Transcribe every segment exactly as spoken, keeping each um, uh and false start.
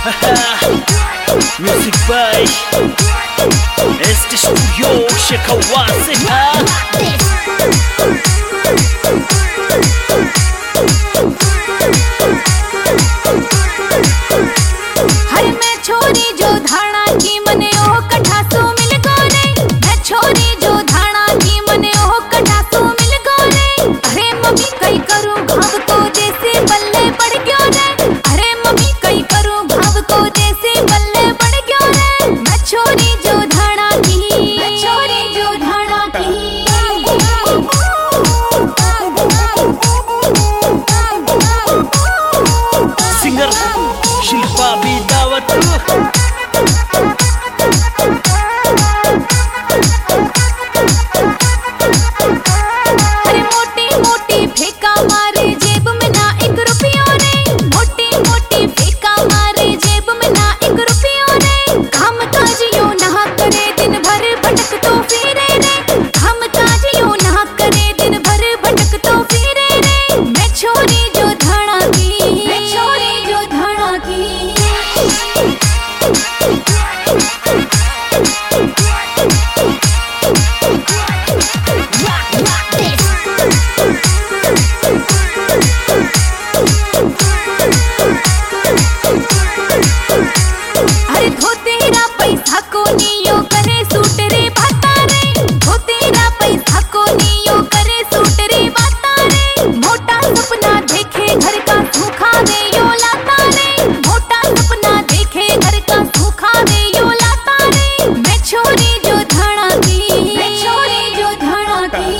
Music by Este Studio Shekawase. हर मैं छोरी जो धाना की मने ओ कठासो मिल गोरे। मैं छोरी जो धाना की मने ओ कठासो मिल गोरे। अरे मम्मी कई करूं भाव को जैसे बल्ले पड़ गयो रे। अरे मम्मी कई करूं भाव को जैसे बल्ले पड़ गयो रे। मैं छोरी जो धाना की, मैं छोरी जो धाना की। Singer Shilpa Bidawat. अरे मोटी मोटी फेंका मारे जेब में ना एक रुपया रे। मोटी मोटी फेंका मारे जेब में ना एक रुपया रे। काम काज यूं ना करे दिन भर भटक तो फिरे रे। काम काज यूं ना करे दिन भर भटक तो फिरे रे। मैं छोरी जो धाना की, मैं छोरी जो धाना की। अरे धोतेरा पैसा को नियो करे सूट रे बाता रे। धोतेरा पैसा को नियो करे सूट रे बाता रे। मोटा सपना देखे घर का सूखा दे यो लाता रे। मोटा सपना देखे घर का सूखा दे यो लाता रे। मैं छोरी जो धाना की, मैं छोरी जो धाना की।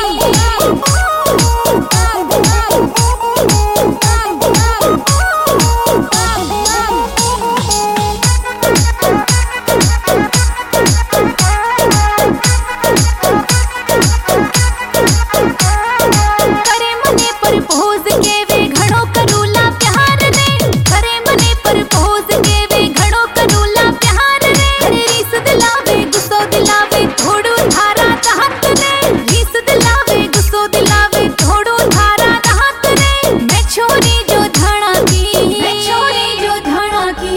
करे मने पर पोज के वे घणो करूला प्यार रे। करे मने पर पोज के वे घणो करूला प्यार रे। अरे रीस दिलावे गुस्सो दिलावे थोड़ो धारा चाहत रे। रीस दिलावे गुस्सो दिलावे थोड़ो धारा चाहत रे। मैं छोरी जो धाना की, मैं छोरी जो धाना की।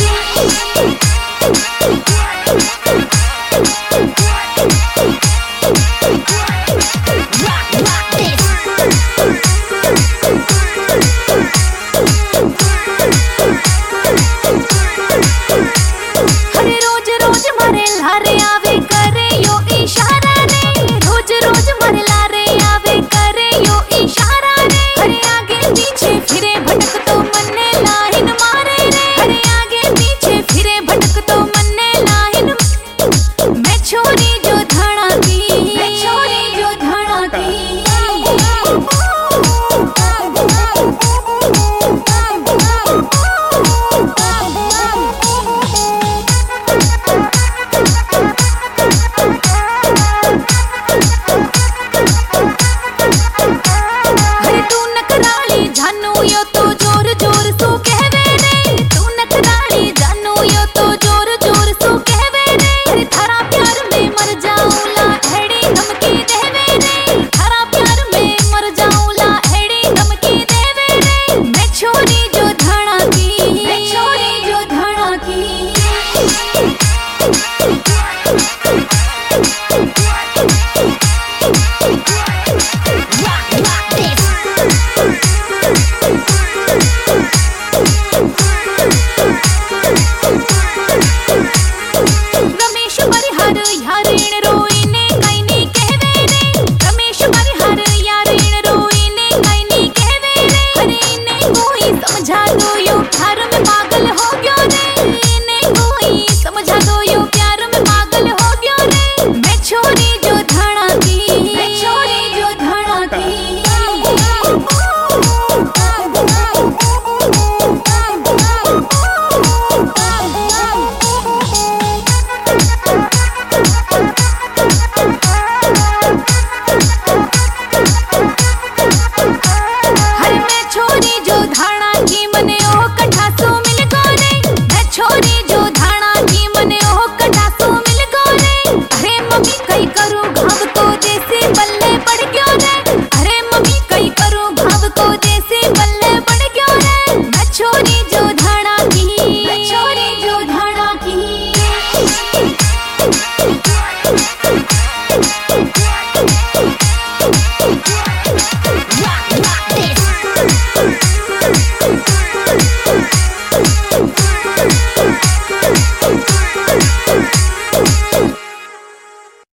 अरे रोज रोज मारे लारे आवे करे यो इशारा रे। रोज रोज मारे लारे आवे करे यो इशारा रे। अरे आगे पीछे फिरे भटक तो मन्ने लाहिन मारे रे। अरे आगे पीछे फिरे भटक तो मन्ने लाहिन। मैं छोरी जो धाना की, मैं छोरी जो धाना की। अरे तू नकराली जानू यो तो जोर जोर सो कहवे रे। तू नकराली जानू यो तो जोर जोर सो कहवे रे। अरे थारा प्यार में मर जाऊला एड़ी धमकी देवे रे। थारा प्यार में मर जाऊला एड़ी धमकी देवे रे। मैं छोरी जो धाना की, मैं छोरी जो धाना की।